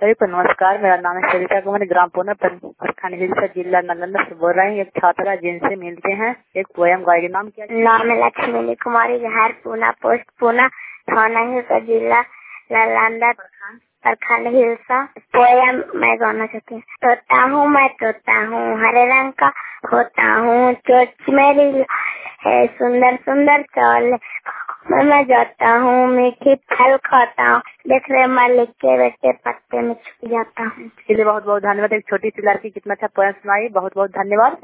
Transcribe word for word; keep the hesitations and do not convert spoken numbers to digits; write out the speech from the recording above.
सभी को नमस्कार। मेरा नाम है सरिता कुमारी, ग्राम पूना प्रखंड हिलसा, जिला नालंदा से बोल रहे हैं। एक छात्रा जिनसे मिलते हैं, एक पोयम गाएगी। नाम क्या? नाम है लक्ष्मी कुमारी, घर पूना, पोस्ट पूना, थाना हिलसा, जिला नालंदा, प्रखंड हिलसा। पोयम मैं गाना चाहती हूँ। तोता हूँ मैं, तोता हूँ, हरे रंग का होता हूँ, चोंच मेरी है सुंदर सुंदर चाल, मैं जाता हूँ, मीठी फल खाता हूँ, देख रहे मालिक के बेटे पत्ते में छुप जाता हूँ। इसके लिए बहुत बहुत धन्यवाद। एक छोटी सी लड़की कितना अच्छा पोयम सुनाई, बहुत बहुत धन्यवाद।